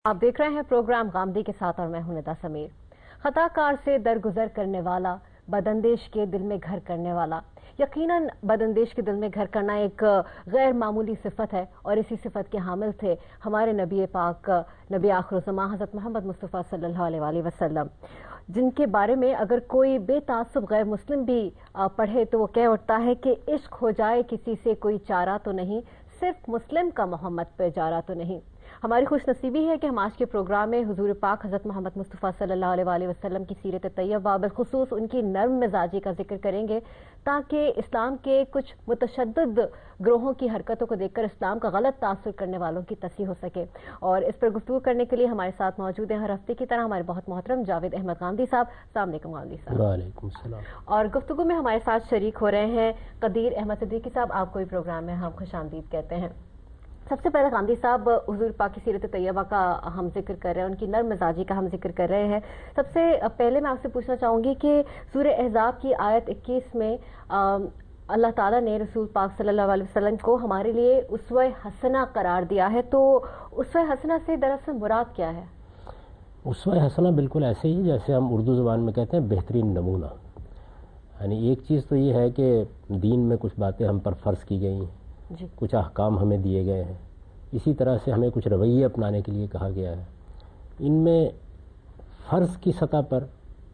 آپ دیکھ رہے ہیں پروگرام غامدی کے ساتھ اور میں ہوں ندا سمیر۔ خطا کار سے درگزر کرنے والا، بداندیش کے دل میں گھر کرنے والا۔ یقیناً بداندیش کے دل میں گھر کرنا ایک غیر معمولی صفت ہے اور اسی صفت کے حامل تھے ہمارے نبی پاک، نبی آخر الزمان حضرت محمد مصطفیٰ صلی اللہ علیہ وسلم، جن کے بارے میں اگر کوئی بے تعصب غیر مسلم بھی پڑھے تو وہ کہہ اٹھتا ہے کہ عشق ہو جائے کسی سے کوئی چارہ تو نہیں، صرف مسلم کا محمد پہ جارہ تو نہیں۔ ہماری خوش نصیبی ہے کہ ہم آج کے پروگرام میں حضور پاک حضرت محمد مصطفیٰ صلی اللہ علیہ وسلم کی سیرت طیبہ، بالخصوص ان کی نرم مزاجی کا ذکر کریں گے تاکہ اسلام کے کچھ متشدد گروہوں کی حرکتوں کو دیکھ کر اسلام کا غلط تاثر کرنے والوں کی تصحیح ہو سکے۔ اور اس پر گفتگو کرنے کے لیے ہمارے ساتھ موجود ہیں ہر ہفتے کی طرح ہمارے بہت محترم جاوید احمد غامدی صاحب۔ السلام علیکم غامدی صاحب۔ وعلیکم السلام۔ اور گفتگو میں ہمارے ساتھ شریک ہو رہے ہیں قدیر احمد صدیقی صاحب، آپ کو بھی پروگرام میں ہم خوش آمدید کہتے ہیں۔ سب سے پہلے غامدی صاحب، حضور پاک کی سیرت طیبہ کا ہم ذکر کر رہے ہیں، ان کی نرم مزاجی کا ہم ذکر کر رہے ہیں۔ سب سے پہلے میں آپ سے پوچھنا چاہوں گی کہ سورہ احزاب کی آیت 21 میں اللہ تعالیٰ نے رسول پاک صلی اللہ علیہ وسلم کو ہمارے لیے اسوہ حسنہ قرار دیا ہے، تو اسوہ حسنہ سے دراصل مراد کیا ہے؟ اسوہ حسنہ بالکل ایسے ہی جیسے ہم اردو زبان میں کہتے ہیں بہترین نمونہ۔ یعنی ایک چیز تو یہ ہے کہ دین میں کچھ باتیں ہم پر فرض کی گئی ہیں، جی، کچھ احکام ہمیں دیے گئے ہیں، اسی طرح سے ہمیں کچھ رویے اپنانے کے لیے کہا گیا ہے۔ ان میں فرض کی سطح پر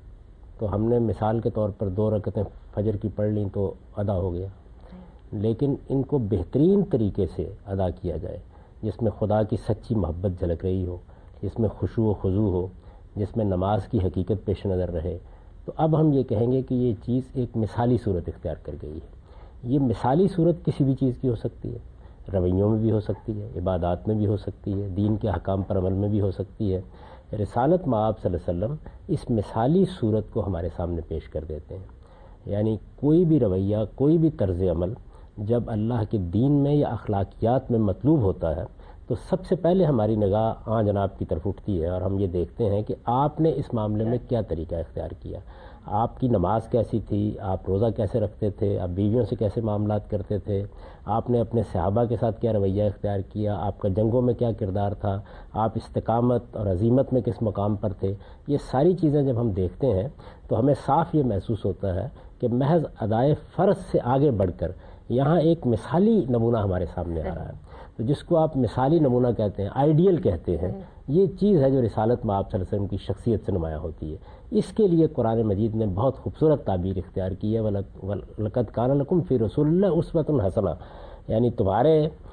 تو ہم نے مثال کے طور پر 2 رکعتیں فجر کی پڑھ لیں تو ادا ہو گیا، لیکن ان کو بہترین طریقے سے ادا کیا جائے جس میں خدا کی سچی محبت جھلک رہی ہو، جس میں خشوع و خضوع ہو، جس میں نماز کی حقیقت پیش نظر رہے، تو اب ہم یہ کہیں گے کہ یہ چیز ایک مثالی صورت اختیار کر گئی ہے۔ یہ مثالی صورت کسی بھی چیز کی ہو سکتی ہے، رویوں میں بھی ہو سکتی ہے، عبادات میں بھی ہو سکتی ہے، دین کے احکام پر عمل میں بھی ہو سکتی ہے۔ رسالت مآب صلی اللہ علیہ وسلم اس مثالی صورت کو ہمارے سامنے پیش کر دیتے ہیں۔ یعنی کوئی بھی رویہ، کوئی بھی طرز عمل جب اللہ کے دین میں یا اخلاقیات میں مطلوب ہوتا ہے تو سب سے پہلے ہماری نگاہ جناب کی طرف اٹھتی ہے اور ہم یہ دیکھتے ہیں کہ آپ نے اس معاملے میں کیا طریقہ اختیار کیا، آپ کی نماز کیسی تھی، آپ روزہ کیسے رکھتے تھے، آپ بیویوں سے کیسے معاملات کرتے تھے، آپ نے اپنے صحابہ کے ساتھ کیا رویہ اختیار کیا، آپ کا جنگوں میں کیا کردار تھا، آپ استقامت اور عزیمت میں کس مقام پر تھے۔ یہ ساری چیزیں جب ہم دیکھتے ہیں تو ہمیں صاف یہ محسوس ہوتا ہے کہ محض ادائے فرض سے آگے بڑھ کر یہاں ایک مثالی نمونہ ہمارے سامنے آ رہا ہے۔ تو جس کو آپ مثالی نمونہ کہتے ہیں، آئیڈیل کہتے ہیں، یہ چیز ہے جو رسالت مآب صلی اللہ علیہ وسلم کی شخصیت سے نمایاں ہوتی ہے۔ اس کے لیے قرآن مجید نے بہت خوبصورت تعبیر اختیار کی ہے، وَلَقَدْ كَانَ لَكُمْ فِي رَسُولِ اللَّهِ أُسْوَةٌ حَسَنَةٌ، یعنی تمہارے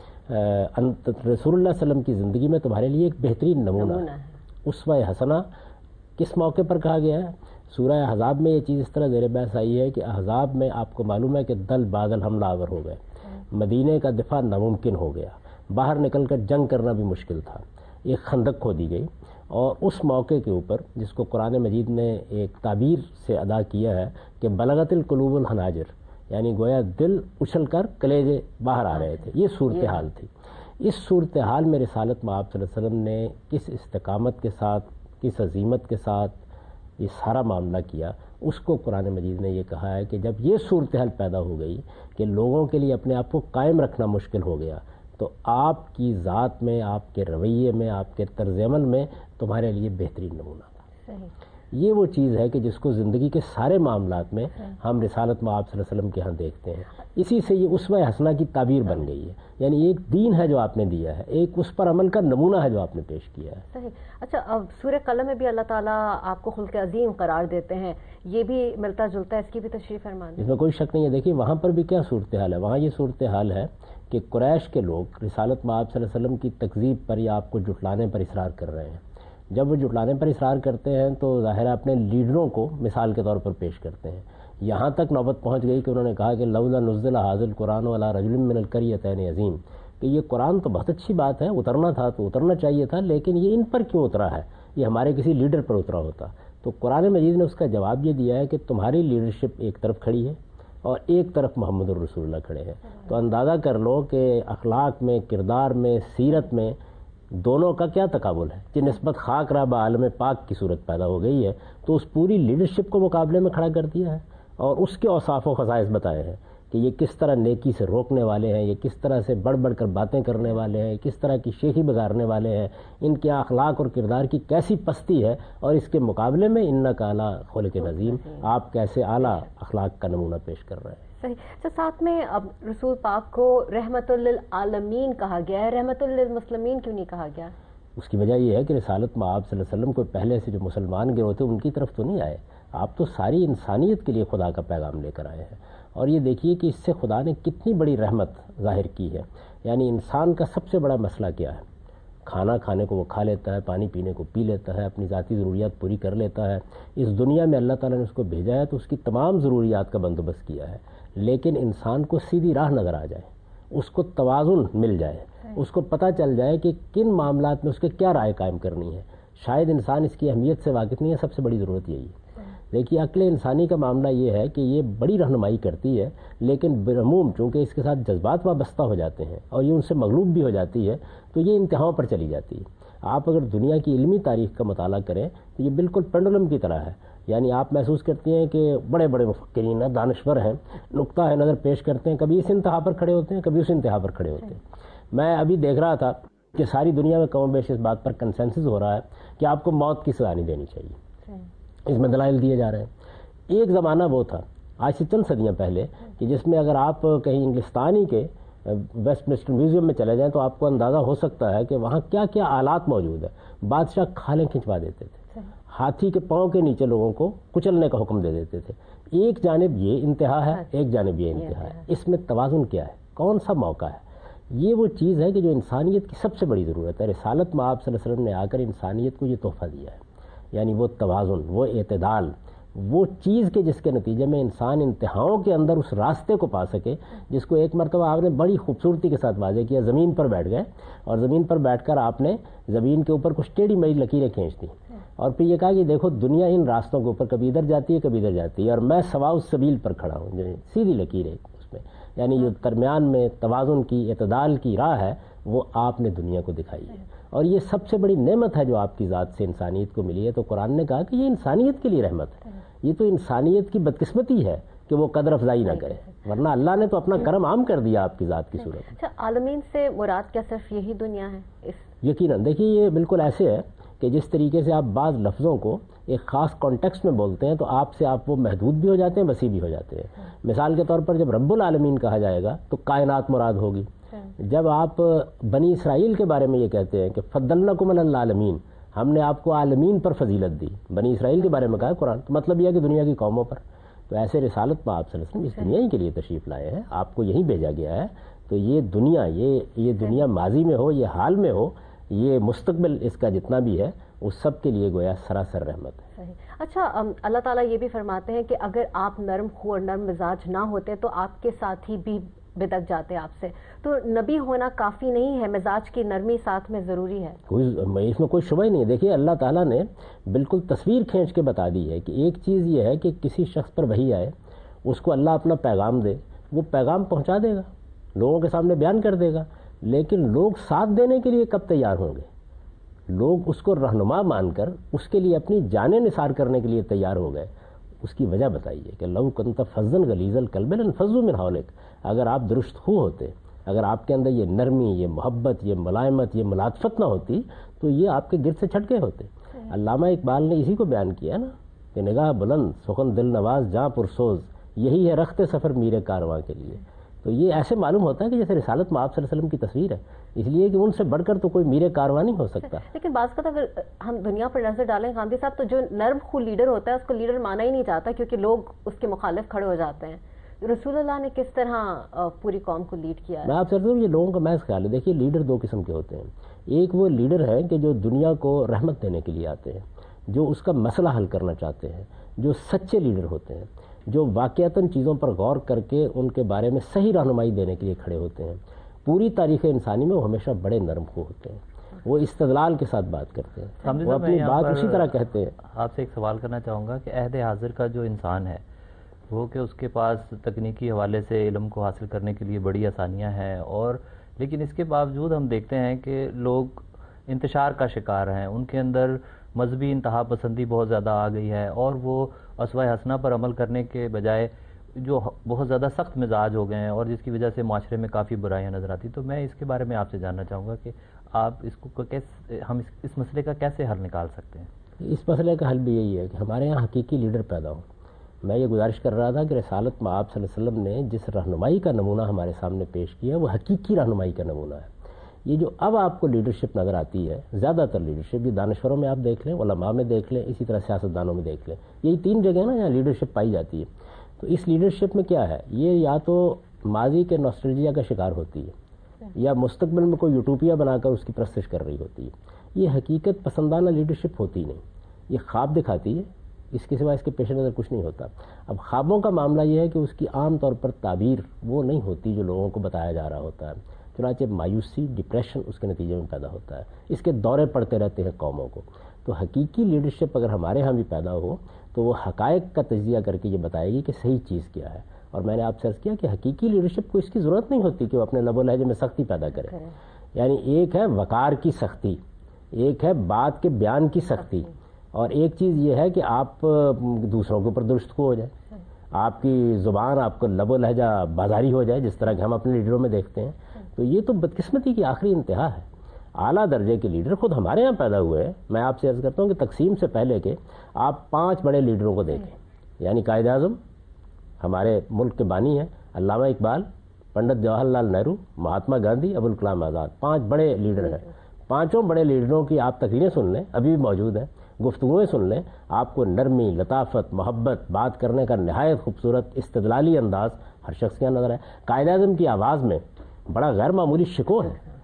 رسول اللہ صلی اللہ علیہ وسلم کی زندگی میں تمہارے لیے ایک بہترین نمونہ ہے۔ اسوہ حسنہ کس موقع پر کہا گیا ہے؟ سورہ احزاب میں یہ چیز اس طرح زیر بحث آئی ہے کہ احزاب میں آپ کو معلوم ہے کہ دل بادل حملہ آور ہو گئے، مدینے کا دفاع ناممکن ہو گیا، باہر نکل کر جنگ کرنا بھی مشکل تھا، ایک خندق کھودی گئی، اور اس موقع کے اوپر جس کو قرآن مجید نے ایک تعبیر سے ادا کیا ہے کہ بلغت القلوب الحناجر، یعنی گویا دل اچھل کر کلیجے باہر آ رہے تھے، یہ صورتحال تھی۔ اس صورتحال میں رسالت مآب صلی اللہ علیہ وسلم نے کس استقامت کے ساتھ، کس عزیمت کے ساتھ یہ سارا معاملہ کیا، اس کو قرآن مجید نے یہ کہا ہے کہ جب یہ صورتحال پیدا ہو گئی کہ لوگوں کے لیے اپنے آپ کو قائم رکھنا مشکل ہو گیا، تو آپ کی ذات میں، آپ کے رویے میں، آپ کے طرز عمل میں تمہارے لیے بہترین نمونہ تھا۔ یہ وہ چیز ہے کہ جس کو زندگی کے سارے معاملات میں ہم رسالت مآب صلی اللہ علیہ وسلم کے ہاں دیکھتے ہیں۔ اسی سے یہ اسوہ حسنہ کی تعبیر بن گئی ہے، یعنی ایک دین ہے جو آپ نے دیا ہے، ایک اس پر عمل کا نمونہ ہے جو آپ نے پیش کیا ہے۔ صحیح۔ اچھا، اب سورہ قلم میں بھی اللہ تعالیٰ آپ کو خلق عظیم قرار دیتے ہیں، یہ بھی ملتا جلتا ہے، اس کی بھی تشریح فرمائیں۔ اس میں کوئی شک نہیں ہے۔ دیکھیے وہاں پر بھی کیا صورتحال ہے، وہاں یہ صورتحال ہے کہ قریش کے لوگ رسالت مآب صلی اللہ علیہ وسلم کی تکذیب پر یا آپ کو جھٹلانے پر اصرار کر رہے ہیں۔ جب وہ جھٹلانے پر اصرار کرتے ہیں تو ظاہر اپنے لیڈروں کو مثال کے طور پر پیش کرتے ہیں۔ یہاں تک نوبت پہنچ گئی کہ انہوں نے کہا کہ لولا نزل ھذا القرآن علی رجل من القریتین عظیم، کہ یہ قرآن تو بہت اچھی بات ہے، اترنا تھا تو اترنا چاہیے تھا، لیکن یہ ان پر کیوں اترا ہے، یہ ہمارے کسی لیڈر پر اترا ہوتا۔ تو قرآن مجید نے اس کا جواب یہ دیا ہے کہ تمہاری لیڈرشپ ایک طرف کھڑی ہے اور ایک طرف محمد الرسول اللہ کھڑے ہیں، تو اندازہ کر لو کہ اخلاق میں، کردار میں، سیرت میں دونوں کا کیا تقابل ہے کہ نسبت خاک رہ بعالم پاک کی صورت پیدا ہو گئی ہے۔ تو اس پوری لیڈرشپ کو مقابلے میں کھڑا کر دیا ہے اور اس کے اوصاف و خصائص بتائے ہیں کہ یہ کس طرح نیکی سے روکنے والے ہیں، یہ کس طرح سے بڑھ بڑھ کر باتیں کرنے والے ہیں، کس طرح کی شیخی بگارنے والے ہیں، ان کے اخلاق اور کردار کی کیسی پستی ہے، اور اس کے مقابلے میں انک علی خلق عظیم، آپ کیسے اعلیٰ اخلاق کا نمونہ پیش کر رہے ہیں۔ صحیح۔ ساتھ میں اب رسول پاک کو رحمت للعالمین کہا گیا ہے، رحمت للمسلمین کیوں نہیں کہا گیا؟ اس کی وجہ یہ ہے کہ رسالت میں آپ صلی اللہ علیہ وسلم کو پہلے سے جو مسلمان گروہ تھے ان کی طرف تو نہیں آئے، آپ تو ساری انسانیت کے لیے خدا کا پیغام لے کر آئے ہیں۔ اور یہ دیکھیے کہ اس سے خدا نے کتنی بڑی رحمت ظاہر کی ہے۔ یعنی انسان کا سب سے بڑا مسئلہ کیا ہے؟ کھانا کھانے کو وہ کھا لیتا ہے، پانی پینے کو پی لیتا ہے، اپنی ذاتی ضروریات پوری کر لیتا ہے۔ اس دنیا میں اللہ تعالیٰ نے اس کو بھیجا ہے تو اس کی تمام ضروریات کا بندوبست کیا ہے، لیکن انسان کو سیدھی راہ نظر آ جائے، اس کو توازن مل جائے، اس کو پتہ چل جائے کہ کن معاملات میں اس کے کیا رائے قائم کرنی ہے۔ شاید انسان اس کی اہمیت سے واقف نہیں ہے، سب سے بڑی ضرورت یہی ہے۔ دیکھیے عقل انسانی کا معاملہ یہ ہے کہ یہ بڑی رہنمائی کرتی ہے، لیکن بالعموم چونکہ اس کے ساتھ جذبات وابستہ ہو جاتے ہیں اور یہ ان سے مغلوب بھی ہو جاتی ہے تو یہ انتہاؤں پر چلی جاتی ہے۔ آپ اگر دنیا کی علمی تاریخ کا مطالعہ کریں تو یہ بالکل پینڈولم کی طرح ہے، یعنی آپ محسوس کرتے ہیں کہ بڑے بڑے مفکرین ہیں، دانشور ہیں، نقطہ نظر پیش کرتے ہیں، کبھی اس انتہا پر کھڑے ہوتے ہیں، کبھی اس انتہا پر کھڑے ہوتے ہیں۔ میں ابھی دیکھ رہا تھا کہ ساری دنیا میں کم و بیش اس بات پر کنسنسس ہو رہا ہے کہ آپ کو موت کی سزا نہیں دینی چاہیے، اس میں دلائل دیے جا رہے ہیں۔ ایک زمانہ وہ تھا آج سے چند صدیاں پہلے کہ جس میں اگر آپ کہیں انگلستانی کے ویسٹ منسٹر میوزیم میں چلے جائیں تو آپ کو اندازہ ہو سکتا ہے کہ وہاں کیا کیا آلات موجود ہیں۔ بادشاہ کھالیں کھنچوا دیتے تھے، ہاتھی کے پاؤں کے نیچے لوگوں کو کچلنے کا حکم دے دیتے تھے۔ ایک جانب یہ انتہا ہے، ایک جانب یہ انتہا ہے، اس میں توازن کیا ہے، کون سا موقع ہے؟ یہ وہ چیز ہے کہ جو انسانیت کی سب سے بڑی ضرورت ہے۔ رسالت میں آپ صلی اللہ علیہ وسلم نے آ کر انسانیت کو یہ تحفہ دیا ہے، یعنی وہ توازن، وہ اعتدال، وہ چیز کے جس کے نتیجے میں انسان انتہاؤں کے اندر اس راستے کو پا سکے جس کو ایک مرتبہ آپ نے بڑی خوبصورتی کے ساتھ واضح کیا۔ زمین پر بیٹھ گئے اور زمین پر بیٹھ کر آپ نے زمین کے اوپر کچھ ٹیڑھی میڑھی لکیریں کھینچ دی اور پھر یہ کہا کہ دیکھو دنیا ان راستوں کے اوپر کبھی ادھر جاتی ہے کبھی ادھر جاتی ہے اور میں سوا اس سبیل پر کھڑا ہوں، سیدھی لکیر ہے اس میں، یعنی جو درمیان میں توازن کی، اعتدال کی راہ ہے وہ آپ نے دنیا کو دکھائی ہے۔ اور یہ سب سے بڑی نعمت ہے جو آپ کی ذات سے انسانیت کو ملی ہے۔ تو قرآن نے کہا کہ یہ انسانیت کے لیے رحمت ہے، یہ تو انسانیت کی بدقسمتی ہے کہ وہ قدر افزائی نہ کرے، ورنہ اللہ نے تو اپنا کرم عام کر دیا آپ کی ذات کی صورت میں۔ اچھا، عالمین سے مراد کیا صرف یہی دنیا ہے؟ یقیناً دیکھیے یہ بالکل ایسے ہے کہ جس طریقے سے آپ بعض لفظوں کو ایک خاص کانٹیکسٹ میں بولتے ہیں تو آپ سے آپ وہ محدود بھی ہو جاتے ہیں، وسیع بھی ہو جاتے ہیں۔ مثال کے طور پر جب رب العالمین کہا جائے گا تو کائنات مراد ہوگی۔ جب آپ بنی اسرائیل کے بارے میں یہ کہتے ہیں کہ فضلناکم علی العالمین، ہم نے آپ کو عالمین پر فضیلت دی، بنی اسرائیل کے بارے میں کہا ہے قرآن، تو مطلب یہ ہے کہ دنیا کی قوموں پر۔ تو ایسے رسالت میں آپ صلی اللہ علیہ وسلم اس دنیا ہی کے لیے تشریف لائے ہیں، آپ کو یہیں بھیجا گیا ہے۔ تو یہ دنیا، یہ دنیا ماضی میں ہو، یہ حال میں ہو، یہ مستقبل اس کا جتنا بھی ہے اس سب کے لیے گویا سراسر رحمت ہے۔ اچھا، اللہ تعالیٰ یہ بھی فرماتے ہیں کہ اگر آپ نرم خو اور نرم مزاج نہ ہوتے تو آپ کے ساتھی بھی بدک جاتے آپ سے، تو نبی ہونا کافی نہیں ہے، مزاج کی نرمی ساتھ میں ضروری ہے۔ اس میں کوئی شبہ ہی نہیں ہے۔ دیکھیے اللہ تعالیٰ نے بالکل تصویر کھینچ کے بتا دی ہے کہ ایک چیز یہ ہے کہ کسی شخص پر وحی آئے، اس کو اللہ اپنا پیغام دے، وہ پیغام پہنچا دے گا، لوگوں کے سامنے بیان کر دے گا، لیکن لوگ ساتھ دینے کے لیے کب تیار ہوں گے؟ لوگ اس کو رہنما مان کر اس کے لیے اپنی جانیں نثار کرنے کے لیے تیار ہو گئے۔ اس کی وجہ بتائیے کہ لو کنت فظا غلیظ القلب لانفضوا من حولک، اگر آپ درست خو ہوتے، اگر آپ کے اندر یہ نرمی، یہ محبت، یہ ملائمت، یہ ملاطفت نہ ہوتی تو یہ آپ کے گرد سے چھٹ گئے ہوتے۔ علامہ اقبال نے اسی کو بیان کیا نا کہ نگاہ بلند سخن دل نواز جاں پرسوز، یہی ہے رخت سفر میر کارواں کے لیے۔ تو یہ ایسے معلوم ہوتا ہے کہ جیسے رسالت میں آپ صلی اللہ علیہ وسلم کی تصویر ہے، اس لیے کہ ان سے بڑھ کر تو کوئی میر کارواں نہیں ہو سکتا۔ لیکن بعض کا اگر ہم دنیا پر نظر ڈالیں غامدی صاحب، تو جو نرم خو لیڈر ہوتا ہے اس کو لیڈر مانا ہی نہیں جاتا کیونکہ لوگ اس کے مخالف کھڑے ہو جاتے ہیں۔ رسول اللہ نے کس طرح پوری قوم کو لیڈ کیا ہے؟ میں آپ سے یہ لوگوں کا محض خیال ہے، دیکھیے لیڈر دو قسم کے ہوتے ہیں۔ ایک وہ لیڈر ہے کہ جو دنیا کو رحمت دینے کے لیے آتے ہیں، جو اس کا مسئلہ حل کرنا چاہتے ہیں، جو سچے لیڈر ہوتے ہیں، جو واقعتاً چیزوں پر غور کر کے ان کے بارے میں صحیح رہنمائی دینے کے لیے کھڑے ہوتے ہیں۔ پوری تاریخ انسانی میں وہ ہمیشہ بڑے نرم خو ہوتے ہیں، وہ استدلال کے ساتھ بات کرتے ہیں، وہ اپنی بات اسی طرح کہتے ہیں۔ آپ سے ایک سوال کرنا چاہوں گا کہ عہد حاضر کا جو انسان ہے وہ کہ اس کے پاس تکنیکی حوالے سے علم کو حاصل کرنے کے لیے بڑی آسانیاں ہیں، اور لیکن اس کے باوجود ہم دیکھتے ہیں کہ لوگ انتشار کا شکار ہیں، ان کے اندر مذہبی انتہا پسندی بہت زیادہ آ گئی ہے، اور وہ اسوہ حسنہ پر عمل کرنے کے بجائے جو بہت زیادہ سخت مزاج ہو گئے ہیں اور جس کی وجہ سے معاشرے میں کافی برائیاں نظر آتی. تو میں اس کے بارے میں آپ سے جاننا چاہوں گا کہ آپ اس کو کیسے ہم اس مسئلے کا کیسے حل نکال سکتے ہیں؟ اس مسئلے کا حل بھی یہی ہے کہ ہمارے یہاں حقیقی لیڈر پیدا ہوں. میں یہ گزارش کر رہا تھا کہ رسالت مآب صلی اللہ علیہ وسلم نے جس رہنمائی کا نمونہ ہمارے سامنے پیش کیا وہ حقیقی رہنمائی کا نمونہ ہے. یہ جو اب آپ کو لیڈرشپ نظر آتی ہے، زیادہ تر لیڈرشپ، یہ دانشوروں میں آپ دیکھ لیں، علماء میں دیکھ لیں، اسی طرح سیاستدانوں میں دیکھ لیں، یہی 3 جگہ نا جہاں لیڈرشپ پائی جاتی ہے. تو اس لیڈرشپ میں کیا ہے، یہ یا تو ماضی کے نوسٹلجیا کا شکار ہوتی ہے یا مستقبل میں کوئی یوٹوپیا بنا کر اس کی پرستش کر رہی ہوتی ہے. یہ حقیقت پسندانہ لیڈرشپ ہوتی نہیں، یہ خواب دکھاتی ہے، اس کے سوا اس کے پیش نظر کچھ نہیں ہوتا. اب خوابوں کا معاملہ یہ ہے کہ اس کی عام طور پر تعبیر وہ نہیں ہوتی جو لوگوں کو بتایا جا رہا ہوتا ہے. چنانچہ مایوسی، ڈپریشن اس کے نتیجے میں پیدا ہوتا ہے، اس کے دورے پڑتے رہتے ہیں قوموں کو. تو حقیقی لیڈرشپ اگر ہمارے ہاں بھی پیدا ہو تو وہ حقائق کا تجزیہ کر کے یہ بتائے گی کہ صحیح چیز کیا ہے. اور میں نے آپ سے عرض کیا کہ حقیقی لیڈرشپ کو اس کی ضرورت نہیں ہوتی کہ وہ اپنے لب و لہجے میں سختی پیدا کرے. یعنی ایک ہے وقار کی سختی، ایک ہے بات کے بیان کی سختی، اور ایک چیز یہ ہے کہ آپ دوسروں کے اوپر درست کو ہو جائے، آپ کی زبان، آپ کو لب و لہجہ بازاری ہو جائے، جس طرح کہ ہم اپنے لیڈروں میں دیکھتے ہیں. تو یہ تو بدقسمتی کی آخری انتہا ہے. اعلیٰ درجے کے لیڈر خود ہمارے یہاں پیدا ہوئے ہیں. میں آپ سے عرض کرتا ہوں کہ تقسیم سے پہلے کے آپ 5 بڑے لیڈروں کو دیکھیں، یعنی قائد اعظم ہمارے ملک کے بانی ہیں، علامہ اقبال، پنڈت جواہر لال نہرو، مہاتما گاندھی، ابوالکلام آزاد. 5 بڑے لیڈر ہیں. 5 بڑے لیڈروں کی آپ تقریریں سن لیں، ابھی بھی موجود ہیں، گفتگویں سن لیں، آپ کو نرمی، لطافت، محبت، بات کرنے کا نہایت خوبصورت استدلالی انداز ہر شخص کے اندر ہے. قائد اعظم کی آواز میں بڑا غیر معمولی شکو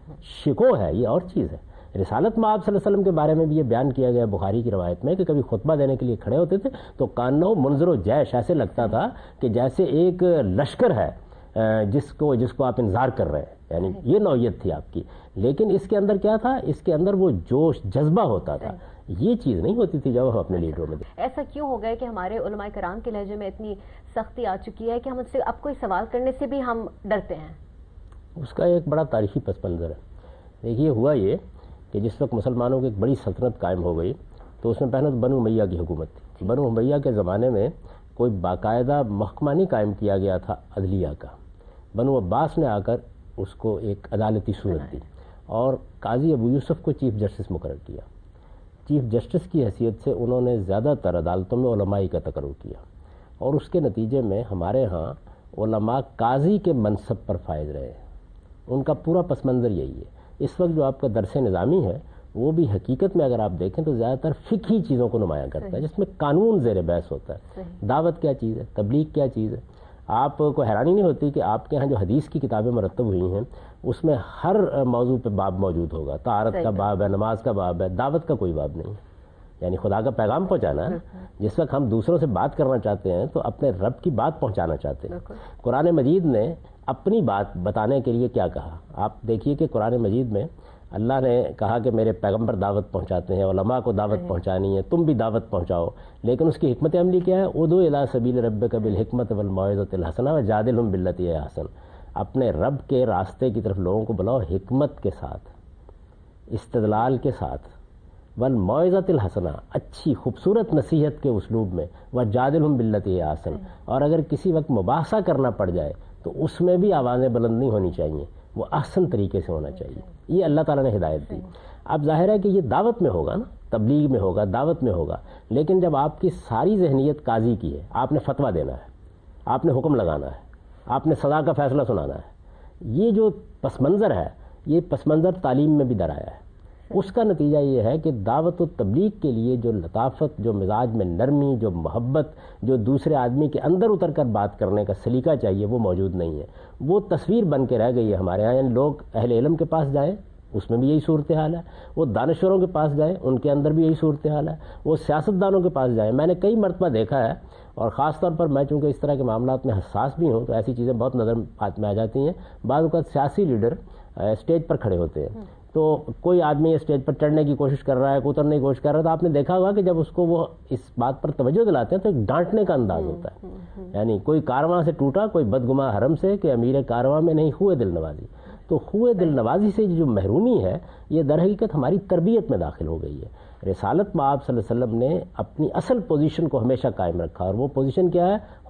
ہے، یہ اور چیز ہے. رسالت مآب صلی اللہ علیہ وسلم کے بارے میں بھی یہ بیان کیا گیا بخاری کی روایت میں کہ کبھی خطبہ دینے کے لیے کھڑے ہوتے تھے تو کانو منظر و جیش، ایسے لگتا تھا کہ جیسے ایک لشکر ہے جس کو آپ انتظار کر رہے ہیں. یعنی یہ نوعیت تھی آپ کی. لیکن اس کے اندر کیا تھا، اس کے اندر وہ جوش، جذبہ ہوتا تھا. یہ چیز نہیں ہوتی تھی جب ہم اپنے لیڈروں میں دیکھتے. ایسا کیوں ہو گیا کہ ہمارے علماء کرام کے لہجے میں اتنی سختی آ چکی ہے کہ ہم ان سے اب کوئی سوال کرنے سے بھی ہم ڈرتے ہیں؟ اس کا ایک بڑا تاریخی پس منظر ہے. دیکھیے ہوا یہ کہ جس وقت مسلمانوں کی ایک بڑی سلطنت قائم ہو گئی تو اس میں پہلے بنو امیہ کی حکومت تھی. بنو امیہ کے زمانے میں کوئی باقاعدہ محکمہ نہیں قائم کیا گیا تھا عدلیہ کا. بنو عباس نے آ کر اس کو ایک عدالتی صورت دی اور قاضی ابو یوسف کو چیف جسٹس مقرر کیا. چیف جسٹس کی حیثیت سے انہوں نے زیادہ تر عدالتوں میں علماء کا تقرر کیا اور اس کے نتیجے میں ہمارے ہاں علماء قاضی کے منصب پر فائز رہے. ان کا پورا پس منظر یہی ہے. اس وقت جو آپ کا درس نظامی ہے وہ بھی حقیقت میں اگر آپ دیکھیں تو زیادہ تر فقہی چیزوں کو نمایاں کرتا ہے، جس میں قانون زیر بحث ہوتا ہے. دعوت کیا چیز ہے، تبلیغ کیا چیز ہے. آپ کو حیرانی نہیں ہوتی کہ آپ کے ہاں جو حدیث کی کتابیں مرتب ہوئی ہیں اس میں ہر موضوع پہ باب موجود ہوگا. طہارت کا باب ہے، نماز کا باب ہے، دعوت کا کوئی باب نہیں. یعنی خدا کا پیغام پہنچانا ہے. جس وقت ہم دوسروں سے بات کرنا چاہتے ہیں تو اپنے رب کی بات پہنچانا چاہتے ہیں. قرآن مجید نے اپنی بات بتانے کے لیے کیا کہا؟ آپ دیکھیے کہ قرآن مجید میں اللہ نے کہا کہ میرے پیغمبر دعوت پہنچاتے ہیں، علماء کو دعوت پہنچانی ہے، تم بھی دعوت پہنچاؤ. لیکن اس کی حکمت عملی کیا ہے؟ ادعو الی سبیل ربک بالحکمت والموعظۃ الحسنہ وجادلھم باللتی ہی احسن. اپنے رب کے راستے کی طرف لوگوں کو بلاؤ حکمت کے ساتھ، استدلال کے ساتھ، والموعظۃ الحسنہ، اچھی خوبصورت نصیحت کے اسلوب میں، وجادلھم باللتی ہی احسن. اور اگر کسی وقت مباحثہ کرنا پڑ جائے تو اس میں بھی آوازیں بلند نہیں ہونی چاہیے، وہ احسن طریقے سے ہونا چاہیے. یہ اللہ تعالیٰ نے ہدایت دی. اب ظاہر ہے کہ یہ دعوت میں ہوگا نا، تبلیغ میں ہوگا، دعوت میں ہوگا. لیکن جب آپ کی ساری ذہنیت قاضی کی ہے، آپ نے فتویٰ دینا ہے، آپ نے حکم لگانا ہے، آپ نے سزا کا فیصلہ سنانا ہے، یہ جو پس منظر ہے یہ پس منظر تعلیم میں بھی درایا ہے. اس کا نتیجہ یہ ہے کہ دعوت و تبلیغ کے لیے جو لطافت، جو مزاج میں نرمی، جو محبت، جو دوسرے آدمی کے اندر اتر کر بات کرنے کا سلیقہ چاہیے وہ موجود نہیں ہے. وہ تصویر بن کے رہ گئی ہے ہمارے یہاں. یعنی لوگ اہل علم کے پاس جائیں اس میں بھی یہی صورتحال ہے، وہ دانشوروں کے پاس جائیں ان کے اندر بھی یہی صورتحال ہے، وہ سیاستدانوں کے پاس جائیں. میں نے کئی مرتبہ دیکھا ہے اور خاص طور پر میں چونکہ اس طرح کے معاملات میں حساس بھی ہوں تو ایسی چیزیں بہت نظر میں آ جاتی ہیں. بعض اوقات سیاسی لیڈر اسٹیج پر کھڑے ہوتے ہیں تو کوئی آدمی اسٹیج پر چڑھنے کی کوشش کر رہا ہے، اترنے کی کوشش کر رہا ہے، تو آپ نے دیکھا ہوگا کہ جب اس کو وہ اس بات پر توجہ دلاتے ہیں تو ایک ڈانٹنے کا انداز ہوتا ہے. یعنی کوئی کارواں سے ٹوٹا، کوئی بدگماں حرم سے کہ امیر کارواں میں نہیں خوئے دل نوازی. تو خوئے دل نوازی سے جو محرومی ہے یہ در حقیقت ہماری تربیت میں داخل ہو گئی ہے. رسالت مآب صلی اللہ علیہ وسلم نے اپنی اصل پوزیشن کو ہمیشہ قائم رکھا اور وہ پوزیشن کیا ہے؟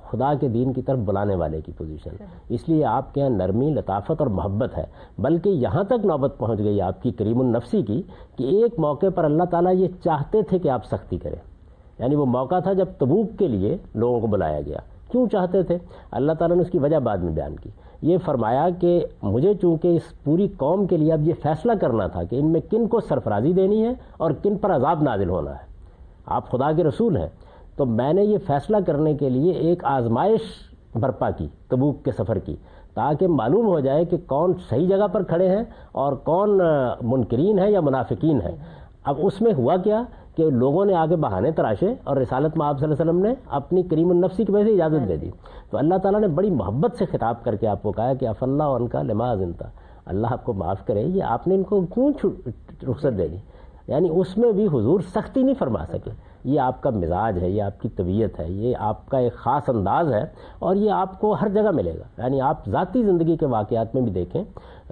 خدا کے دین کی طرف بلانے والے کی پوزیشن. اس لیے آپ کے یہاں نرمی، لطافت اور محبت ہے. بلکہ یہاں تک نوبت پہنچ گئی آپ کی کریم النفسی کی کہ ایک موقع پر اللہ تعالیٰ یہ چاہتے تھے کہ آپ سختی کریں. یعنی وہ موقع تھا جب تبوک کے لیے لوگوں کو بلایا گیا. کیوں چاہتے تھے؟ اللہ تعالیٰ نے اس کی وجہ بعد میں بیان کی. یہ فرمایا کہ مجھے چونکہ اس پوری قوم کے لیے اب یہ فیصلہ کرنا تھا کہ ان میں کن کو سرفرازی دینی ہے اور کن پر عذاب نازل ہونا ہے. آپ خدا کے رسول ہیں، تو میں نے یہ فیصلہ کرنے کے لیے ایک آزمائش برپا کی تبوک کے سفر کی، تاکہ معلوم ہو جائے کہ کون صحیح جگہ پر کھڑے ہیں اور کون منکرین ہیں یا منافقین ہیں. اب اس میں ہوا کیا کہ لوگوں نے آگے بہانے تراشے اور رسالت میں آپ صلی اللہ علیہ وسلم نے اپنی کریم النفسی کی وجہ سے اجازت دے دی. تو اللہ تعالیٰ نے بڑی محبت سے خطاب کر کے آپ کو کہا کہ اف اللہ ان کا لما اذنت، اللہ آپ کو معاف کرے، یہ آپ نے ان کو کیوں رخصت دے دی. یعنی اس میں بھی حضور سختی نہیں فرما سکے. یہ آپ کا مزاج ہے، یہ آپ کی طبیعت ہے، یہ آپ کا ایک خاص انداز ہے، اور یہ آپ کو ہر جگہ ملے گا. یعنی آپ ذاتی زندگی کے واقعات میں بھی دیکھیں،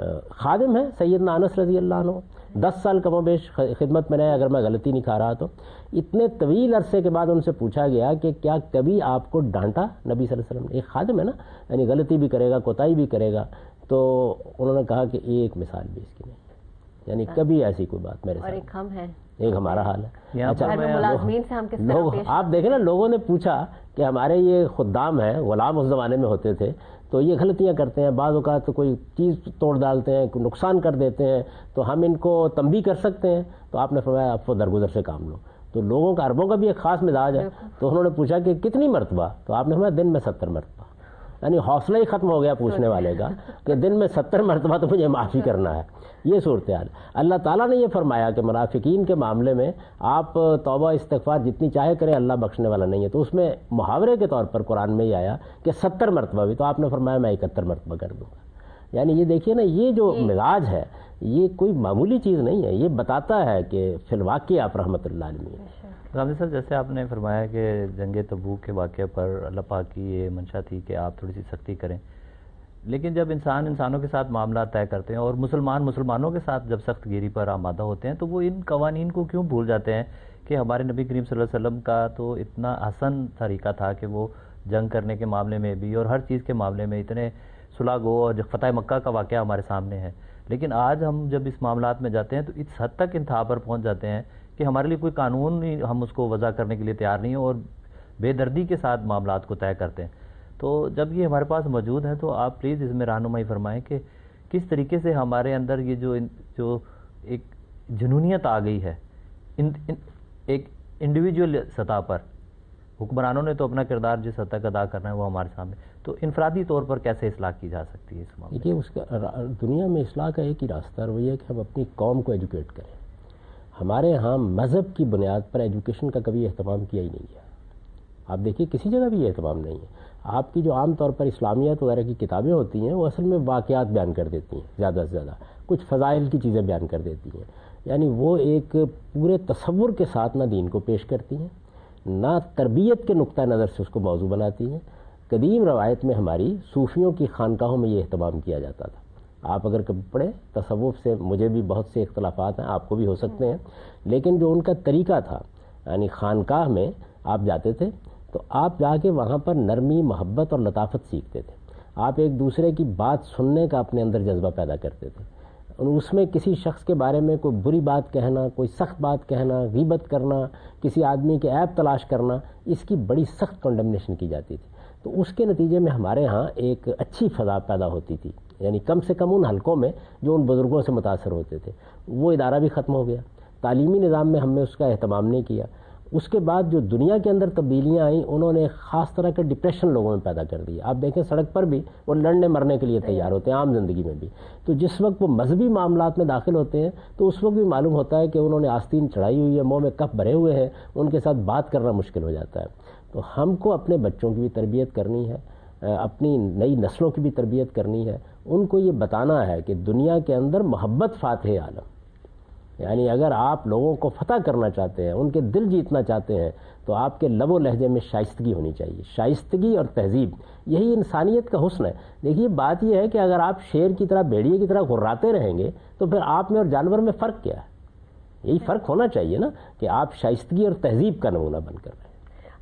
خادم ہیں سیدنا انس رضی اللہ عنہ، 10 سال کم و بیش خدمت میں رہے، اگر میں غلطی نہیں کھا رہا تو. اتنے طویل عرصے کے بعد ان سے پوچھا گیا کہ کیا کبھی آپ کو ڈانٹا نبی صلی اللہ علیہ وسلم نے؟ ایک خادم ہے نا، یعنی غلطی بھی کرے گا، کوتاہی بھی کرے گا. تو انہوں نے کہا کہ ایک مثال بھی اس کی نہیں، یعنی کبھی ایسی کوئی بات میرے ساتھ. اور ایک ہم ہیں، ایک ہمارا حال ہے. اچھا ملازمین سے ہم کس طرح پیش؟ آپ دیکھیں نا، لوگوں نے پوچھا کہ ہمارے یہ خدام ہیں، غلام اس زمانے میں ہوتے تھے، تو یہ غلطیاں کرتے ہیں، بعض اوقات تو کوئی چیز توڑ ڈالتے ہیں، کوئی نقصان کر دیتے ہیں، تو ہم ان کو تنبیہ کر سکتے ہیں. تو آپ نے فرمایا آپ وہ درگزر سے کام لو. تو لوگوں کا، عربوں کا بھی ایک خاص مزاج ہے. تو انہوں نے پوچھا کہ کتنی مرتبہ؟ تو آپ نے فرمایا دن میں 70 مرتبہ. یعنی حوصلہ ہی ختم ہو گیا پوچھنے والے کا کہ دن میں 70 مرتبہ تو مجھے معافی کرنا ہے. یہ صورتحال. اللہ تعالیٰ نے یہ فرمایا کہ منافقین کے معاملے میں آپ توبہ استغفار جتنی چاہے کریں، اللہ بخشنے والا نہیں ہے. تو اس میں محاورے کے طور پر قرآن میں یہ آیا کہ 70 مرتبہ بھی، تو آپ نے فرمایا میں 71 مرتبہ کر دوں گا. یعنی یہ دیکھیے نا، یہ جو مزاج ہے یہ کوئی معمولی چیز نہیں ہے. یہ بتاتا ہے کہ فی الواقع آپ رحمۃ اللہ علیہ. غامدی صاحب، جیسے آپ نے فرمایا کہ جنگ تبوک کے واقعے پر اللہ پاک کی یہ منشا تھی کہ آپ تھوڑی سی سختی کریں، لیکن جب انسانوں کے ساتھ معاملات طے کرتے ہیں اور مسلمانوں کے ساتھ جب سخت گیری پر آمادہ ہوتے ہیں، تو وہ ان قوانین کو کیوں بھول جاتے ہیں کہ ہمارے نبی کریم صلی اللہ علیہ وسلم کا تو اتنا آسان طریقہ تھا کہ وہ جنگ کرنے کے معاملے میں بھی اور ہر چیز کے معاملے میں اتنے صلح گو، اور فتح مکہ کا واقعہ ہمارے سامنے ہے. لیکن آج ہم جب اس معاملات میں جاتے ہیں تو اس حد تک انتہا پر پہنچ جاتے ہیں کہ ہمارے لیے کوئی قانون ہی ہم اس کو وضع کرنے کے لیے تیار نہیں ہیں اور بے دردی کے ساتھ معاملات کو طے کرتے ہیں. تو جب یہ ہمارے پاس موجود ہے تو آپ پلیز اس میں رہنمائی فرمائیں کہ کس طریقے سے ہمارے اندر یہ جو ایک جنونیت آ گئی ہے ایک انڈیویجول سطح پر. حکمرانوں نے تو اپنا کردار جس حد تک ادا کرنا ہے وہ ہمارے سامنے، تو انفرادی طور پر کیسے اصلاح کی جا سکتی ہے اس معاملے؟ دیکھیے، اس کا دنیا میں اصلاح کا ایک ہی راستہ ہے، وہ یہ کہ ہم اپنی قوم کو ایجوکیٹ کریں. ہمارے ہاں مذہب کی بنیاد پر ایجوکیشن کا کبھی اہتمام کیا ہی نہیں گیا. آپ دیکھیے کسی جگہ بھی یہ اہتمام نہیں ہے. آپ کی جو عام طور پر اسلامیات وغیرہ کی کتابیں ہوتی ہیں وہ اصل میں واقعات بیان کر دیتی ہیں، زیادہ سے زیادہ کچھ فضائل کی چیزیں بیان کر دیتی ہیں. یعنی وہ ایک پورے تصور کے ساتھ نہ دین کو پیش کرتی ہیں، نہ تربیت کے نقطہ نظر سے اس کو موضوع بناتی ہیں. قدیم روایت میں ہماری صوفیوں کی خانقاہوں میں یہ اہتمام کیا جاتا تھا. آپ اگر کبھی پڑھیں، تصوف سے مجھے بھی بہت سے اختلافات ہیں، آپ کو بھی ہو سکتے ہیں، لیکن جو ان کا طریقہ تھا، یعنی خانقاہ میں آپ جاتے تھے تو آپ جا کے وہاں پر نرمی، محبت اور لطافت سیکھتے تھے. آپ ایک دوسرے کی بات سننے کا اپنے اندر جذبہ پیدا کرتے تھے. اس میں کسی شخص کے بارے میں کوئی بری بات کہنا، کوئی سخت بات کہنا، غیبت کرنا، کسی آدمی کے عیب تلاش کرنا، اس کی بڑی سخت کنڈمنیشن کی جاتی تھی. تو اس کے نتیجے میں ہمارے ہاں ایک اچھی فضا پیدا ہوتی تھی. یعنی کم سے کم ان حلقوں میں جو ان بزرگوں سے متاثر ہوتے تھے. وہ ادارہ بھی ختم ہو گیا. تعلیمی نظام میں ہم نے اس کا اہتمام نہیں کیا. اس کے بعد جو دنیا کے اندر تبدیلیاں آئیں، انہوں نے ایک خاص طرح کا ڈپریشن لوگوں میں پیدا کر دیا. آپ دیکھیں سڑک پر بھی وہ لڑنے مرنے کے لیے تیار ہوتے ہیں، عام زندگی میں بھی. تو جس وقت وہ مذہبی معاملات میں داخل ہوتے ہیں تو اس وقت بھی معلوم ہوتا ہے کہ انہوں نے آستین چڑھائی ہوئی ہے، منہ میں کف بھرے ہوئے ہیں، ان کے ساتھ بات کرنا مشکل ہو جاتا ہے. تو ہم کو اپنے بچوں کی بھی تربیت کرنی ہے، اپنی نئی نسلوں کی بھی تربیت کرنی ہے. ان کو یہ بتانا ہے کہ دنیا کے اندر محبت فاتح عالم. یعنی اگر آپ لوگوں کو فتح کرنا چاہتے ہیں، ان کے دل جیتنا چاہتے ہیں، تو آپ کے لب و لہجے میں شائستگی ہونی چاہیے. شائستگی اور تہذیب، یہی انسانیت کا حسن ہے. دیکھیے بات یہ ہے کہ اگر آپ شیر کی طرح، بھیڑیے کی طرح غراتے رہیں گے تو پھر آپ میں اور جانور میں فرق کیا ہے؟ یہی فرق ہونا چاہیے نا، کہ آپ شائستگی اور تہذیب کا نمونہ بن کر رہے ہیں.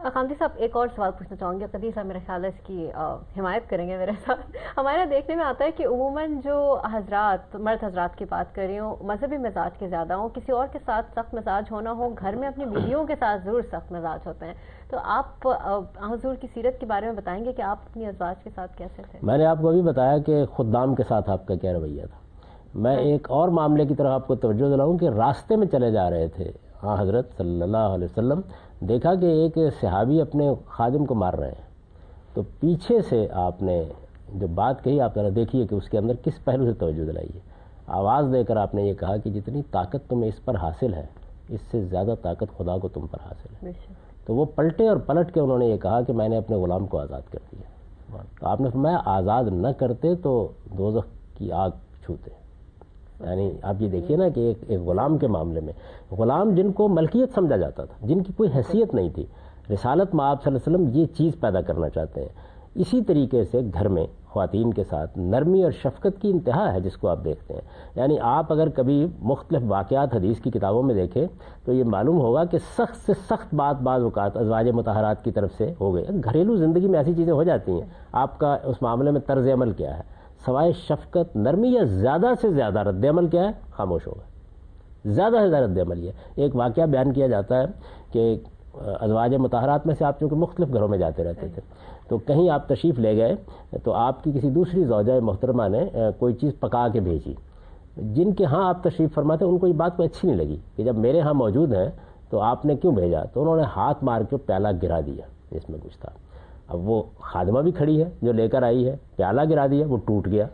कामदी साहब एक और सवाल पूछना चाहूँगी, कदीर साहब मेरा ख्याल है इसकी हिमायत करेंगे मेरे साथ। हमारे यहाँ देखने में आता है कि उमूमन जो हजरात, मर्द हजरात की बात कर रही हूँ, मजहबी मिजाज के ज़्यादा हों, किसी और के साथ सख्त मिजाज होना हो, घर में अपनी बीवियों के साथ ज़रूर सख्त मिजाज होते हैं। तो आप हुजूर की सीरत के बारे में बताएंगे कि आप अपनी अज़वाज के साथ कैसे थे? मैंने आपको अभी बताया कि खुद्दाम के साथ आपका क्या रवैया था। मैं एक और मामले की तरफ आपको तवज्जो दिलाऊं कि रास्ते में चले जा रहे थे हाँ हज़रत सल्लल्लाहु अलैहि वसल्लम, देखा कि एक सहाबी अपने खादिम को मार रहे हैं, तो पीछे से आपने जो बात कही, आप जरा देखिए कि उसके अंदर किस पहलू से तवज्जो दिलाइए। आवाज़ देकर आपने ये कहा कि जितनी ताकत तुम्हें इस पर हासिल है, इससे ज़्यादा ताकत खुदा को तुम पर हासिल है। तो वो पलटे और पलट के उन्होंने ये कहा कि मैंने अपने ग़ुलाम को आज़ाद कर दिया। तो आपने फरमाया आज़ाद न करते तो दोज़ख की आग छूते। यानी आप ये देखिए ना कि एक ग़ुलाम के मामले में, ग़ुलाम जिनको मलकियत समझा जाता था, जिनकी कोई हैसियत नहीं थी, रिसालत में आप सल्लल्लाहु अलैहि वसल्लम ये चीज़ पैदा करना चाहते हैं। इसी तरीके से घर में ख़वातीन के साथ नरमी और शफ़क़त की इंतहा है जिसको आप देखते हैं। यानी आप अगर कभी मुख्तलिफ़ वाक़यात हदीस की किताबों में देखें तो ये मालूम होगा कि सख्त से सख्त बात बाज़ औक़ात अज़वाज मुतहरात की तरफ से हो गई। घरेलू ज़िंदगी में ऐसी चीज़ें हो जाती हैं, आपका उस मामले में तर्ज़ अमल क्या है, सवाए शफ़क़त नरमी या ज़्यादा से ज़्यादा रद्द अमल क्या है, खामोश होगा। ज़्यादा से ज़्यादा रद्द अमल ये एक वाक़या बयान किया जाता है कि अज़वाज मुतहरात में से आप चूँकि मुख्तलिफ़ घरों में जाते रहते थे, तो कहीं आप तशरीफ़ ले गए तो आपकी किसी दूसरी ज़ौजा मोहतरमा ने कोई चीज़ पका के भेजी, जिनके यहाँ आप तशरीफ़ फरमाते उनको ये बात कोई अच्छी नहीं लगी कि जब मेरे यहाँ मौजूद हैं तो आपने क्यों भेजा। तो उन्होंने हाथ मार के प्याला गिरा दिया जिसमें कुछ था। अब वो खादिमा भी खड़ी है जो लेकर आई है, प्याला गिरा दिया, वो टूट गया।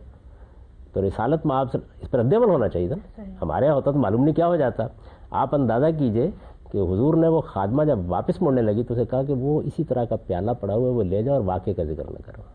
तो रिसालत में आप इस पर रद्द अमल होना चाहिए था। हमारे यहाँ होता तो मालूम नहीं क्या हो जाता। आप अंदाज़ा कीजिए कि हुजूर ने वो खादिमा जब वापस मुड़ने लगी तो उसे कहा कि वो इसी तरह का प्याला पड़ा हुआ है, वो ले जाओ और वाक़े का जिक्र न करो।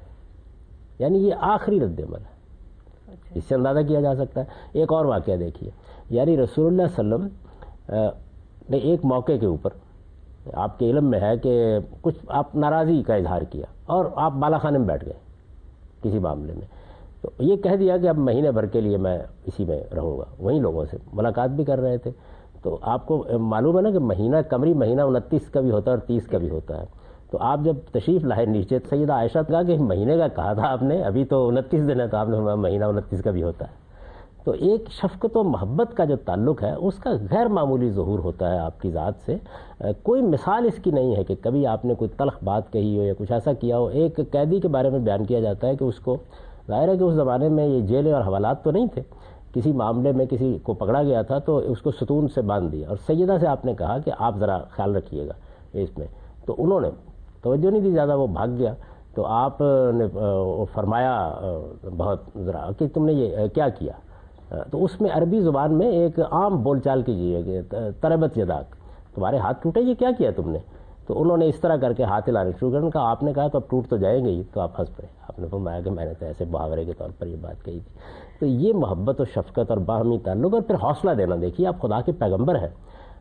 यानी ये आखिरी रद्द अमल है, इससे अंदाज़ा किया जा सकता है। एक और वाक़या देखिए, यानी रसूलुल्लाह सल्लल्लाहु अलैहि वसल्लम ने एक मौके के ऊपर, आपके इल्म में है कि कुछ आप नाराज़ी का इजहार किया और आप बालाखाने में बैठ गए किसी मामले में, तो ये कह दिया कि अब महीने भर के लिए मैं इसी में रहूँगा। वहीं लोगों से मुलाकात भी कर रहे थे। तो आपको मालूम है ना कि महीना, कमरी महीना 29 का भी होता है और 30 का भी होता है। तो आप जब तशरीफ़ लाए नीचे, सैयदा आयशा कहा कि महीने का कहा था आपने, अभी तो 29 दिन है, तो आपने महीना 29 का भी होता है। तो एक शफ़क़त व मोहब्बत का जो ताल्लुक़ है उसका गैर मामूली ज़हूर होता है आपकी ज़ात से। कोई मिसाल इसकी नहीं है कि कभी आपने कोई तल्ख़ बात कही हो या कुछ ऐसा किया हो। एक कैदी के बारे में बयान किया जाता है कि उसको, ज़ाहिर है कि उस ज़माने में ये जेलें और हवालात तो नहीं थे, किसी मामले में किसी को पकड़ा गया था तो उसको सतून से बांध दिया और सैयदा से आपने कहा कि आप ज़रा ख्याल रखिएगा इसमें। तो उन्होंने तवज्जो नहीं दी ज़्यादा, वो भाग गया। तो आपने फरमाया बहुत ज़रा कि तुमने ये क्या किया। तो उसमें अरबी ज़ुबान में एक आम बोलचाल कीजिए कि तरबत यदाक, तुम्हारे हाथ टूटे, ये क्या किया तुमने। तो उन्होंने इस तरह करके हाथ हिलाने शुरू कर कहा, आपने कहा तो अब टूट तो जाएंगे ही। तो आप हंस पड़े। आपने फरमाया कि मैंने तो ऐसे मुहावरे के तौर पर ये बात कही थी। तो ये मोहब्बत और शफ़क़त और बाहमी ताल्लुक़ और फिर हौसला देना, देखिए आप खुदा के पैगम्बर हैं।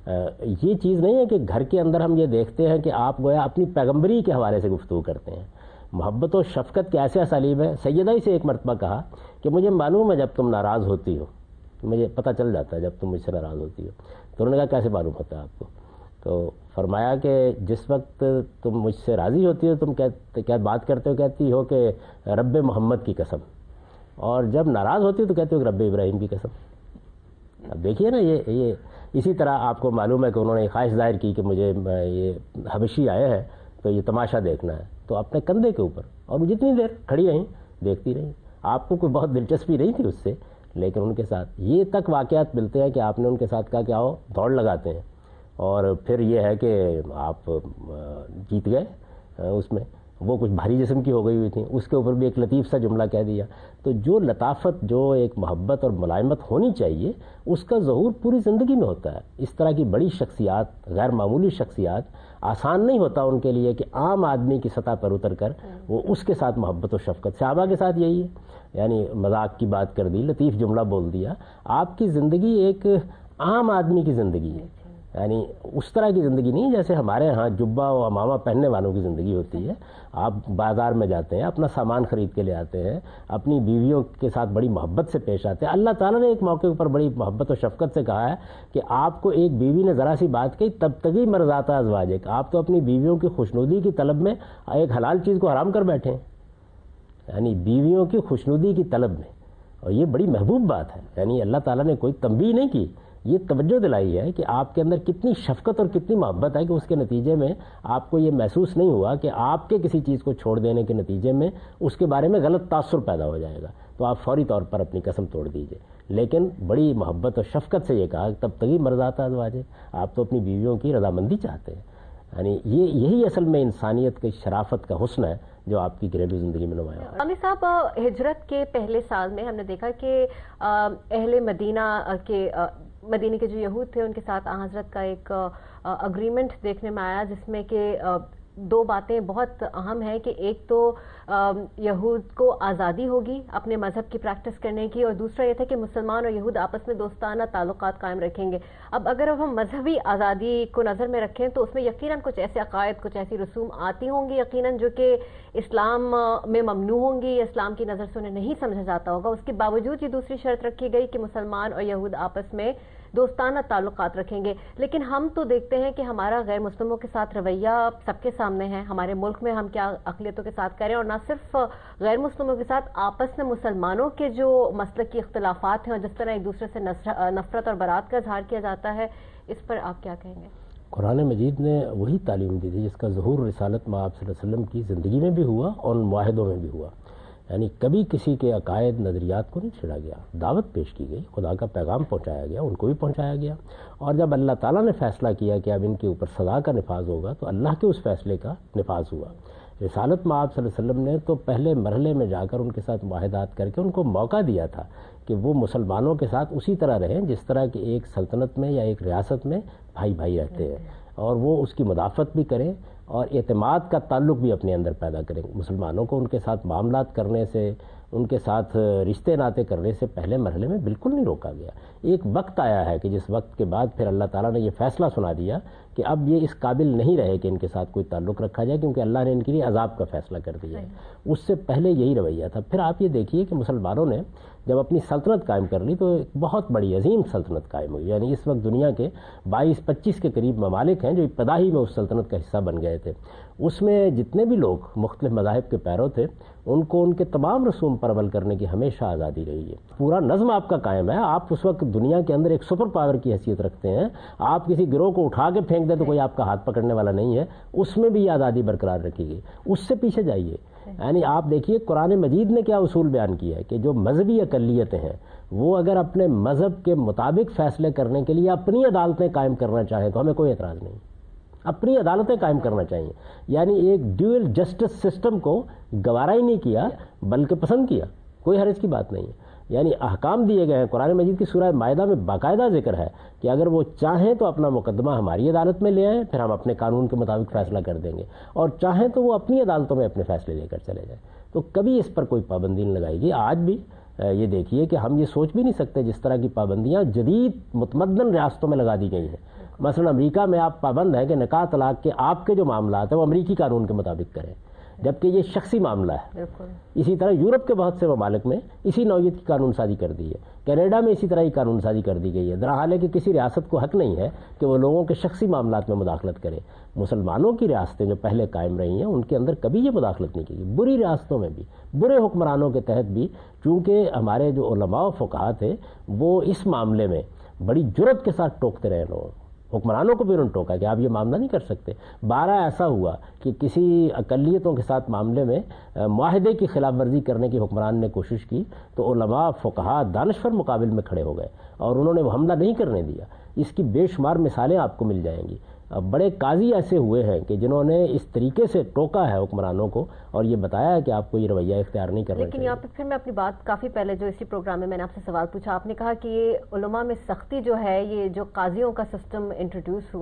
ये चीज़ नहीं है कि घर के अंदर हम ये देखते हैं कि आप गोया अपनी पैगम्बरी के हवाले से गुफ्तगू करते हैं। मोहब्बत और शफ़क़त के ऐसे असालीब है। सैयदा ही से एक मरतबा कहा कि मुझे मालूम है जब तुम नाराज़ होती हो, मुझे पता चल जाता है जब तुम मुझसे नाराज़ होती हो। तो उन्होंने कहा कैसे मालूम होता है आपको। तो फरमाया कि जिस वक्त तुम मुझसे राज़ी होती हो तुम क्या बात करते हो, कहती हो कि रब्बे मोहम्मद की कसम, और जब नाराज़ होती हो तो कहते हो कि रब्बे इब्राहिम की कसम। अब देखिए ना, ये इसी तरह आपको मालूम है कि उन्होंने ख्वाहिश ज़ाहिर की कि मुझे ये हबशी आए हैं तो ये तमाशा देखना है, तो अपने कंधे के ऊपर, और वो जितनी देर खड़ी रहीं देखती रही। आपको कोई बहुत दिलचस्पी नहीं थी उससे, लेकिन उनके साथ ये तक वाक़यात मिलते हैं कि आपने उनके साथ कहा कि आओ, दौड़ लगाते हैं, और फिर ये है कि आप जीत गए उसमें। वो कुछ भारी जिस्म की हो गई हुई थी, उसके ऊपर भी एक लतीफ़ सा जुमला कह दिया। तो जो लताफ़त, जो एक मोहब्बत और मुलायमत होनी चाहिए, उसका ज़हूर पूरी ज़िंदगी में होता है। इस तरह की बड़ी शख्सियात, गैर मामूली शख्सियात, आसान नहीं होता उनके लिए कि आम आदमी की सतह पर उतर कर वो उसके साथ मोहब्बत और शफ़क़त। सहाबा के साथ यही है, यानी मजाक की बात कर दी, लतीफ़ जुमला बोल दिया। आपकी ज़िंदगी एक आम आदमी की ज़िंदगी है, یعنی اس طرح کی زندگی نہیں جیسے ہمارے ہاں جبہ و امامہ پہننے والوں کی زندگی ہوتی ہے. آپ بازار میں جاتے ہیں, اپنا سامان خرید کے لے آتے ہیں, اپنی بیویوں کے ساتھ بڑی محبت سے پیش آتے ہیں. اللہ تعالیٰ نے ایک موقع پر بڑی محبت و شفقت سے کہا ہے کہ آپ کو ایک بیوی نے ذرا سی بات کہی تب تک مرضات ازواجک, آپ تو اپنی بیویوں کی خوشنودی کی طلب میں ایک حلال چیز کو حرام کر بیٹھے ہیں. یعنی بیویوں کی خوشنودی کی طلب میں, اور یہ بڑی محبوب بات ہے. یعنی اللہ تعالیٰ نے کوئی تنبیہ نہیں کی, یہ توجہ دلائی ہے کہ آپ کے اندر کتنی شفقت اور کتنی محبت ہے کہ اس کے نتیجے میں آپ کو یہ محسوس نہیں ہوا کہ آپ کے کسی چیز کو چھوڑ دینے کے نتیجے میں اس کے بارے میں غلط تاثر پیدا ہو جائے گا, تو آپ فوری طور پر اپنی قسم توڑ دیجئے. لیکن بڑی محبت اور شفقت سے یہ کہا کہ تب تک مرضات ازواج, آپ تو اپنی بیویوں کی رضامندی چاہتے ہیں. یعنی یہی اصل میں انسانیت کی شرافت کا حسن ہے جو آپ کی گھریلو زندگی میں نمایاں ہے. عامر صاحب, ہجرت کے پہلے سال میں ہم نے دیکھا کہ اہل مدینہ کے جو یہود تھے ان کے ساتھ حضرت کا ایک اگریمنٹ دیکھنے میں آیا, جس میں کہ دو باتیں بہت اہم ہیں کہ ایک تو یہود کو آزادی ہوگی اپنے مذہب کی پریکٹس کرنے کی, اور دوسرا یہ تھا کہ مسلمان اور یہود آپس میں دوستانہ تعلقات قائم رکھیں گے. اب اگر ہم مذہبی آزادی کو نظر میں رکھیں تو اس میں یقیناً کچھ ایسے عقائد, کچھ ایسی رسوم آتی ہوں گی یقیناً جو کہ اسلام میں ممنوع ہوں گی, اسلام کی نظر سے انہیں نہیں سمجھا جاتا ہوگا. اس کے باوجود یہ دوسری شرط رکھی گئی کہ مسلمان اور یہود آپس میں دوستانہ تعلقات رکھیں گے. لیکن ہم تو دیکھتے ہیں کہ ہمارا غیر مسلموں کے ساتھ رویہ سب کے سامنے ہے. ہمارے ملک میں ہم کیا اقلیتوں کے ساتھ کریں, اور نہ صرف غیر مسلموں کے ساتھ آپس میں مسلمانوں کے جو مسلکی اختلافات ہیں اور جس طرح ایک دوسرے سے نفرت اور برات کا اظہار کیا جاتا ہے, اس پر آپ کیا کہیں گے؟ قرآن مجید نے وہی تعلیم دی تھی جس کا ظہور رسالت مآب صلی اللہ علیہ وسلم کی زندگی میں بھی ہوا اور معاہدوں میں بھی ہوا. یعنی کبھی کسی کے عقائد نظریات کو نہیں چھڑا گیا, دعوت پیش کی گئی, خدا کا پیغام پہنچایا گیا, ان کو بھی پہنچایا گیا. اور جب اللہ تعالیٰ نے فیصلہ کیا کہ اب ان کے اوپر سزا کا نفاذ ہوگا تو اللہ کے اس فیصلے کا نفاذ ہوا. رسالت مآب صلی اللہ علیہ وسلم نے تو پہلے مرحلے میں جا کر ان کے ساتھ معاہدات کر کے ان کو موقع دیا تھا کہ وہ مسلمانوں کے ساتھ اسی طرح رہیں جس طرح کہ ایک سلطنت میں یا ایک ریاست میں بھائی بھائی رہتے ہیں, اور وہ اس کی مدافعت بھی کریں اور اعتماد کا تعلق بھی اپنے اندر پیدا کریں. مسلمانوں کو ان کے ساتھ معاملات کرنے سے, ان کے ساتھ رشتے ناطے کرنے سے پہلے مرحلے میں بالکل نہیں روکا گیا. ایک وقت آیا ہے کہ جس وقت کے بعد پھر اللہ تعالیٰ نے یہ فیصلہ سنا دیا کہ اب یہ اس قابل نہیں رہے کہ ان کے ساتھ کوئی تعلق رکھا جائے, کیونکہ اللہ نے ان کے لیے عذاب کا فیصلہ کر دیا ہے. اس سے پہلے یہی رویہ تھا. پھر آپ یہ دیکھیے کہ مسلمانوں نے جب اپنی سلطنت قائم کر لی تو ایک بہت بڑی عظیم سلطنت قائم ہوئی. یعنی اس وقت دنیا کے 22-25 کے قریب ممالک ہیں جو ابتدا ہی میں اس سلطنت کا حصہ بن گئے تھے. اس میں جتنے بھی لوگ مختلف مذاہب کے پیرو تھے ان کو ان کے تمام رسوم پر عمل کرنے کی ہمیشہ آزادی رہی ہے. پورا نظم آپ کا قائم ہے. آپ اس وقت دنیا کے اندر ایک سپر پاور کی حیثیت رکھتے ہیں. آپ کسی گروہ کو اٹھا کے پھینک دیں تو کوئی آپ کا ہاتھ پکڑنے والا نہیں ہے. اس میں بھی یہ آزادی برقرار رکھی گئی. اس سے پیچھے جائیے. یعنی آپ دیکھیے قرآن مجید نے کیا اصول بیان کیا ہے کہ جو مذہبی اقلیتیں ہیں وہ اگر اپنے مذہب کے مطابق فیصلے کرنے کے لیے اپنی عدالتیں قائم کرنا چاہیں تو ہمیں کوئی اعتراض نہیں, اپنی عدالتیں قائم کرنا چاہیے. یعنی ایک ڈیول جسٹس سسٹم کو گوارا ہی نہیں کیا بلکہ پسند کیا, کوئی حرج کی بات نہیں ہے. یعنی احکام دیے گئے ہیں. قرآن مجید کی سورہ مائدہ میں باقاعدہ ذکر ہے کہ اگر وہ چاہیں تو اپنا مقدمہ ہماری عدالت میں لے آئیں, پھر ہم اپنے قانون کے مطابق فیصلہ کر دیں گے, اور چاہیں تو وہ اپنی عدالتوں میں اپنے فیصلے لے کر چلے جائیں. تو کبھی اس پر کوئی پابندی نہیں لگائی گئی. آج بھی یہ دیکھیے کہ ہم یہ سوچ بھی نہیں سکتے جس طرح کی پابندیاں جدید متمدن ریاستوں میں لگا دی گئی ہیں. مثلا امریکہ میں آپ پابند ہیں کہ نکاح طلاق کے آپ کے جو معاملات ہیں وہ امریکی قانون کے مطابق کریں, جبکہ یہ شخصی معاملہ ہے. اسی طرح یورپ کے بہت سے ممالک میں اسی نوعیت کی قانون سازی کر دی ہے. کینیڈا میں اسی طرح کی قانون سازی کر دی گئی ہے. درحال ہے کہ کسی ریاست کو حق نہیں ہے کہ وہ لوگوں کے شخصی معاملات میں مداخلت کرے. مسلمانوں کی ریاستیں جو پہلے قائم رہی ہیں ان کے اندر کبھی یہ مداخلت نہیں کی گئی. بری ریاستوں میں بھی, برے حکمرانوں کے تحت بھی, چونکہ ہمارے جو علماء و فقہاء تھے وہ اس معاملے میں بڑی جرأت کے ساتھ ٹوکتے رہے. لوگوں حکمرانوں کو بھی انہوں نے ٹوکا کہ آپ یہ معاملہ نہیں کر سکتے. 12 ایسا ہوا کہ کسی اقلیتوں کے ساتھ معاملے میں معاہدے کی خلاف ورزی کرنے کی حکمران نے کوشش کی تو علماء فقہاء دانشور مقابل میں کھڑے ہو گئے اور انہوں نے وہ حملہ نہیں کرنے دیا. اس کی بے شمار مثالیں آپ کو مل جائیں گی. بڑے قاضی ایسے ہوئے ہیں کہ جنہوں نے اس طریقے سے ٹوکا ہے حکمرانوں کو اور یہ بتایا ہے کہ آپ کو یہ رویہ اختیار نہیں کرنا چاہیے. لیکن یہاں پہ پھر میں اپنی بات کافی پہلے جو اسی پروگرام میں نے آپ سے سوال پوچھا, آپ نے کہا کہ یہ علماء میں سختی جو ہے, یہ جو قاضیوں کا سسٹم انٹروڈیوس ہوا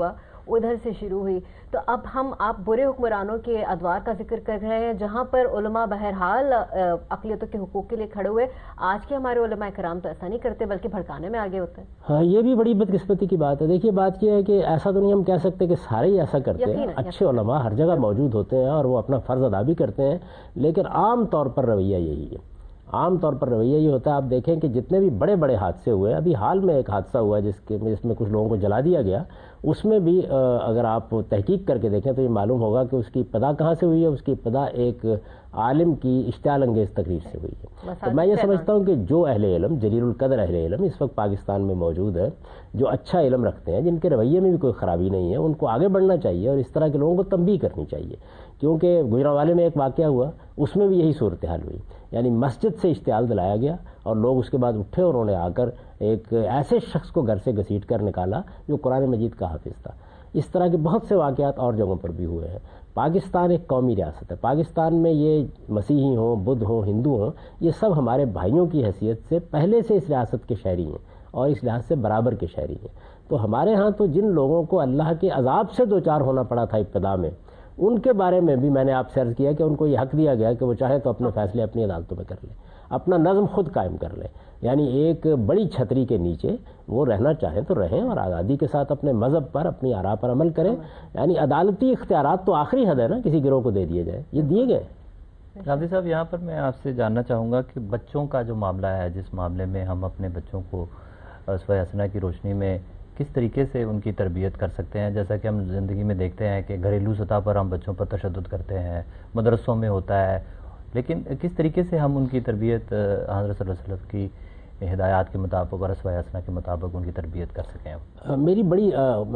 ادھر سے شروع ہوئی. تو اب آپ برے حکمرانوں کے ادوار کا ذکر کر رہے ہیں جہاں پر علماء بہرحال اقلیتوں کے حقوق کے لیے کھڑے ہوئے. آج کے ہمارے علماء کرام تو ایسا نہیں کرتے بلکہ بھڑکانے میں آگے ہوتے ہیں. ہاں یہ بھی بڑی بدقسمتی کی بات ہے. دیکھیے بات یہ ہے کہ ایسا تو نہیں ہم کہہ سکتے کہ سارے ہی ایسا کرتے ہیں. اچھے علماء ہر جگہ موجود ہوتے ہیں اور وہ اپنا فرض ادا بھی کرتے ہیں, لیکن عام طور پر رویہ یہی ہے. عام طور پر رویہ یہ ہوتا ہے. آپ دیکھیں کہ جتنے بھی بڑے بڑے حادثے ہوئے, ابھی حال میں ایک حادثہ ہوا ہے جس میں کچھ لوگوں کو جلا دیا گیا, اس میں بھی اگر آپ تحقیق کر کے دیکھیں تو یہ معلوم ہوگا کہ اس کی ابتدا کہاں سے ہوئی ہے. اس کی ابتدا ایک عالم کی اشتعال انگیز تقریر سے ہوئی ہے. تو میں یہ سمجھتا ہوں کہ جو اہل علم, جلیل القدر اہل علم اس وقت پاکستان میں موجود ہے, جو اچھا علم رکھتے ہیں, جن کے رویے میں بھی کوئی خرابی نہیں ہے, ان کو آگے بڑھنا چاہیے اور اس طرح کے لوگوں کو تنبیہ کرنی چاہیے. کیونکہ گجرانوالے میں ایک واقعہ ہوا, اس میں بھی یہی صورتحال ہوئی. یعنی مسجد سے اشتعال دلایا گیا اور لوگ اس کے بعد اٹھے اور انہوں نے آ کر ایک ایسے شخص کو گھر سے گھسیٹ کر نکالا جو قرآن مجید کا حافظ تھا. اس طرح کے بہت سے واقعات اور جگہوں پر بھی ہوئے ہیں. پاکستان ایک قومی ریاست ہے. پاکستان میں یہ مسیحی ہوں, بدھ ہوں, ہندو ہوں, یہ سب ہمارے بھائیوں کی حیثیت سے پہلے سے اس ریاست کے شہری ہیں اور اس لحاظ سے برابر کے شہری ہیں. تو ہمارے ہاں تو جن لوگوں کو اللہ کے عذاب سے دوچار ہونا پڑا تھا ابتدا میں, ان کے بارے میں بھی میں نے آپ سے عرض کیا کہ ان کو یہ حق دیا گیا کہ وہ چاہے تو اپنے فیصلے اپنی عدالتوں میں کر لیں, اپنا نظم خود قائم کر لیں. یعنی ایک بڑی چھتری کے نیچے وہ رہنا چاہیں تو رہیں اور آزادی کے ساتھ اپنے مذہب پر, اپنی آراء پر عمل کریں. یعنی عدالتی اختیارات تو آخری حد ہے نا, کسی گروہ کو دے دیے جائے, یہ دیے گئے. غامدی صاحب, یہاں پر میں آپ سے جاننا چاہوں گا کہ بچوں کا جو معاملہ ہے, جس معاملے میں ہم اپنے بچوں کو اسوہ حسنہ کی روشنی میں کس طریقے سے ان کی تربیت کر سکتے ہیں. جیسا کہ ہم زندگی میں دیکھتے ہیں کہ گھریلو سطح پر ہم بچوں پر تشدد کرتے ہیں, مدرسوں میں ہوتا ہے, لیکن کس طریقے سے ہم ان کی تربیت حضرت صلی اللہ علیہ وسلم کی ہدایات کے مطابق اور اسوہ حسنہ کے مطابق ان کی تربیت کر سکیں؟ میری بڑی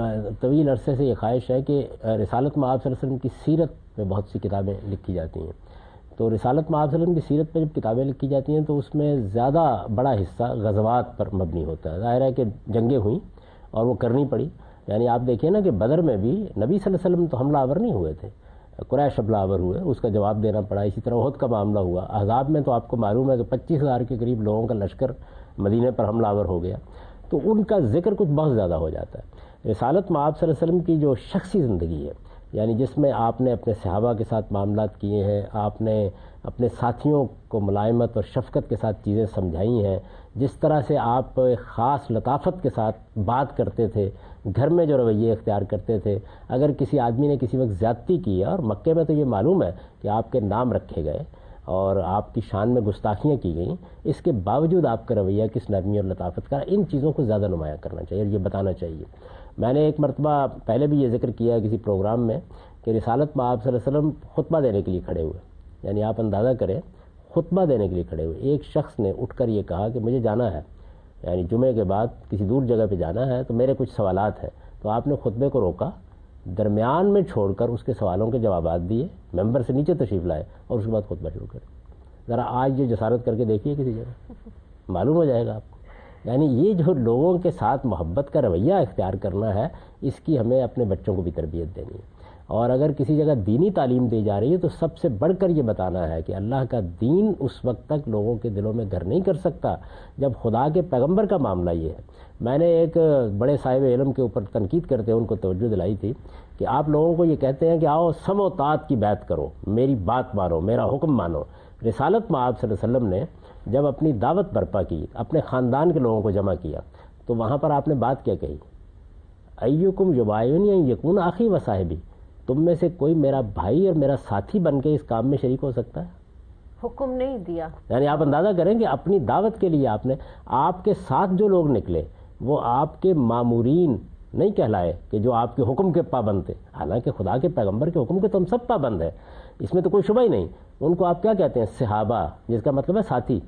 طویل عرصے سے یہ خواہش ہے کہ رسالت مآب صلی اللہ علیہ وسلم کی سیرت میں بہت سی کتابیں لکھی جاتی ہیں. تو رسالت مآب صلی اللہ علیہ وسلم کی سیرت پہ جب کتابیں لکھی جاتی ہیں تو اس میں زیادہ بڑا حصہ غزوات پر مبنی ہوتا ہے. ظاہر ہے کہ جنگیں ہوئیں اور وہ کرنی پڑی. یعنی آپ دیکھیں نا کہ بدر میں بھی نبی صلی اللہ علیہ وسلم تو حملہ آور نہیں ہوئے تھے, قریش حملہ آور ہوئے, اس کا جواب دینا پڑا. اسی طرح احد کا معاملہ ہوا. احزاب میں تو آپ کو معلوم ہے کہ 25,000 کے قریب لوگوں کا لشکر مدینے پر حملہ آور ہو گیا. تو ان کا ذکر کچھ بہت زیادہ ہو جاتا ہے. رسالت مآب صلی اللہ علیہ وسلم کی جو شخصی زندگی ہے, یعنی جس میں آپ نے اپنے صحابہ کے ساتھ معاملات کیے ہیں, آپ نے اپنے ساتھیوں کو ملائمت اور شفقت کے ساتھ چیزیں سمجھائی ہیں, جس طرح سے آپ خاص لطافت کے ساتھ بات کرتے تھے, گھر میں جو رویے اختیار کرتے تھے, اگر کسی آدمی نے کسی وقت زیادتی کی ہے, اور مکے میں تو یہ معلوم ہے کہ آپ کے نام رکھے گئے اور آپ کی شان میں گستاخیاں کی گئیں, اس کے باوجود آپ کا رویہ کس نرمی اور لطافت کا, ان چیزوں کو زیادہ نمایاں کرنا چاہیے اور یہ بتانا چاہیے. میں نے ایک مرتبہ پہلے بھی یہ ذکر کیا ہے کسی پروگرام میں کہ رسالت مآب صلی اللہ علیہ وسلم خطبہ دینے کے لیے کھڑے ہوئے. یعنی آپ اندازہ کریں, خطبہ دینے کے لیے کھڑے ہوئے. ایک شخص نے اٹھ کر یہ کہا کہ مجھے جانا ہے, یعنی جمعے کے بعد کسی دور جگہ پہ جانا ہے, تو میرے کچھ سوالات ہیں. تو آپ نے خطبے کو روکا, درمیان میں چھوڑ کر اس کے سوالوں کے جوابات دیے, ممبر سے نیچے تشریف لائے اور اس کے بعد خطبہ شروع کرے. ذرا آج یہ جسارت کر کے دیکھیے کسی جگہ, معلوم ہو جائے گا آپ کو. یعنی یہ جو لوگوں کے ساتھ محبت کا رویہ اختیار کرنا ہے, اس کی ہمیں اپنے بچوں کو بھی تربیت دینی ہے. اور اگر کسی جگہ دینی تعلیم دی جا رہی ہے تو سب سے بڑھ کر یہ بتانا ہے کہ اللہ کا دین اس وقت تک لوگوں کے دلوں میں گھر نہیں کر سکتا جب خدا کے پیغمبر کا معاملہ یہ ہے. میں نے ایک بڑے صاحب علم کے اوپر تنقید کرتے ہیں ان کو توجہ دلائی تھی کہ آپ لوگوں کو یہ کہتے ہیں کہ آؤ سم و طاعت کی بیعت کرو, میری بات مانو, میرا حکم مانو. رسالت مآب صلی اللہ علیہ وسلم نے جب اپنی دعوت برپا کی, اپنے خاندان کے لوگوں کو جمع کیا, تو وہاں پر آپ نے بات کیا کہی, ایکم یبایعنی ان یکون اخی و صاحبی, تم میں سے کوئی میرا بھائی اور میرا ساتھی بن کے اس کام میں شریک ہو سکتا ہے؟ حکم نہیں دیا. یعنی آپ اندازہ کریں کہ اپنی دعوت کے لیے آپ کے ساتھ جو لوگ نکلے وہ آپ کے مامورین نہیں کہلائے کہ جو آپ کے حکم کے پابند تھے, حالانکہ خدا کے پیغمبر کے حکم کے تو ہم سب پابند ہیں, اس میں تو کوئی شبہ ہی نہیں. ان کو آپ کیا کہتے ہیں؟ صحابہ, جس کا مطلب ہے ساتھی.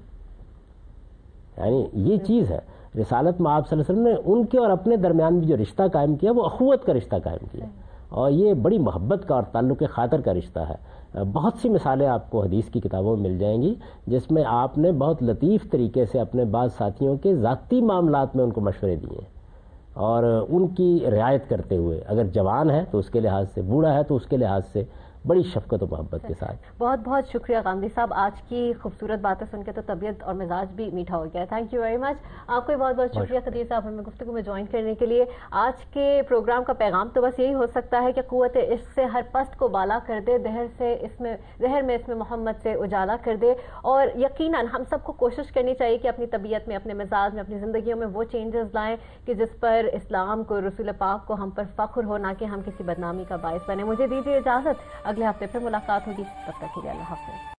یعنی یہ چیز ہے. رسالت مآب صلی اللہ علیہ وسلم نے ان کے اور اپنے درمیان بھی جو رشتہ قائم کیا وہ اخوت کا رشتہ قائم کیا, اور یہ بڑی محبت کا اور تعلق خاطر کا رشتہ ہے. بہت سی مثالیں آپ کو حدیث کی کتابوں میں مل جائیں گی جس میں آپ نے بہت لطیف طریقے سے اپنے بعض ساتھیوں کے ذاتی معاملات میں ان کو مشورے دیے اور ان کی رعایت کرتے ہوئے, اگر جوان ہے تو اس کے لحاظ سے, بوڑھا ہے تو اس کے لحاظ سے, بڑی شفقت و محبت کے ساتھ. بہت بہت شکریہ غامدی صاحب, آج کی خوبصورت باتیں سن کے تو طبیعت اور مزاج بھی میٹھا ہو گیا. Thank you very much. آپ کو بہت بہت شکریہ قدیر صاحب ہمیں گفتگو میں جوائن کرنے کے لیے. آج کے پروگرام کا پیغام تو بس یہی ہو سکتا ہے کہ قوت عشق سے ہر پست کو بالا کر دے, زہر میں اسم محمد سے اجالا کر دے, اور یقیناً ہم سب کو کوشش کرنی چاہیے کہ اپنی طبیعت میں, اپنے مزاج میں, اپنی زندگیوں میں وہ چینجز لائیں کہ جس پر اسلام کو, رسول پاک کو ہم پر فخر ہو, نہ کہ ہم کسی بدنامی کا باعث بنے. مجھے دیجیے اجازت, اگلے ہفتے پھر ملاقات ہوگی. تب تک کے لیے اللہ حافظ.